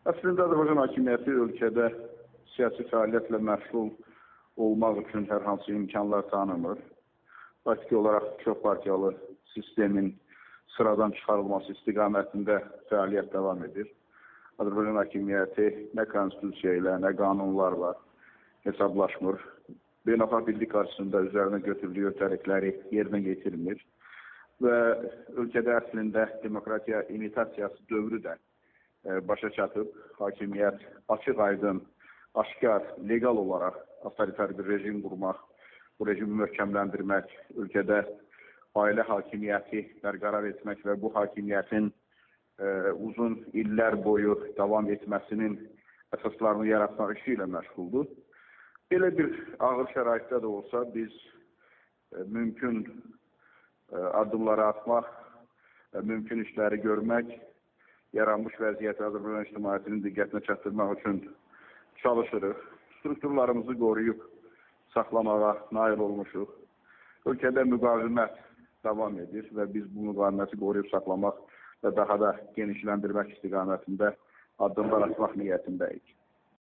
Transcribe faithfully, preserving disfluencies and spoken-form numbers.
Əslində Azərbaycan hakimiyyəti ölkədə siyasi fəaliyyətlə məşğul olmaq üçün hər hansı imkanlar tanımır. Faktiki olaraq çox partiyalı sistemin sıradan çıxarılması istiqamətində fəaliyyət davam edir. Azərbaycan hakimiyyəti nə konstitusiya ilə, nə qanunlarla hesablaşmır. Beynəlxalq birlik qarşısında üzərinə götürdüyü öhdəlikləri yerinə yetirmir və ölkədə əslində demokratiya imitasiyası dövrü də başa çatıb. Hakimiyyət açıq, aydın, aşkar, legal olaraq avtoritar bir rejim qurmaq, bu rejimi möhkəmləndirmək, ölkədə ailə hakimiyyəti bərqərar etmək və bu hakimiyyətin e, uzun illər boyu davam etməsinin əsaslarını yaratmaq işi ilə məşğuldur. Belə bir ağır şəraitdə də olsa biz e, mümkün e, addımları atmaq, e, mümkün işləri görmək, yaranmış vəziyyəti Azərbaycan ictimaiyyətinin diqqətinə çatdırmaq üçün çalışırıq. Strukturlarımızı qoruyub saxlamağa nail olmuşuq. Ölkədə müqavimət davam edir və biz bu müqaviməti qoruyub saxlamaq və daha da genişləndirmək istiqamətində addımlar atmaq niyyətindəyik.